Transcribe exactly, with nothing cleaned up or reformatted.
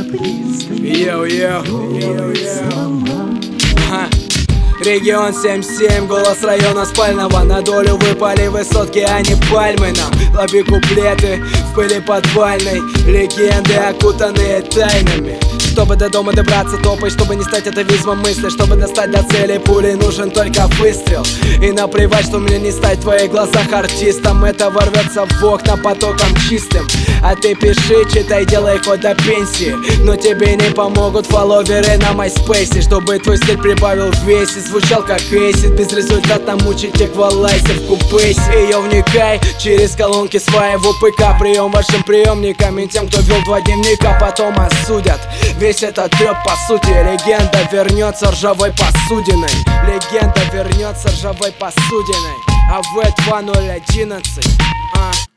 Йоу-йоу, йоу-йоу. Регион семь семь, голос района спального. На долю выпали высотки, а не пальмы нам. Лови куплеты в пыли подвальной, легенды, окутанные тайнами. Чтобы до дома добраться, топай, чтобы не стать атовизмом мысли. Чтобы достать до цели пули, нужен только выстрел. И наплевать, что мне не стать в твоих глазах артистом. Это ворвется в окна потоком чистым. А ты пиши, читай, делай хоть до пенсии. Но тебе не помогут фолловеры на MySpace. Чтобы твой стиль прибавил в весе, звучал как эйсид. Безрезультатно мучить эквалайзер в купейсе. Ее вникай через колонки своего ПК. Прием вашим приемникам и тем, кто вел два дневника, потом осудят. Весь этот трёп по сути. Легенда вернется ржавой посудиной. Легенда вернется ржавой посудиной. А в два ноль одиннадцать а.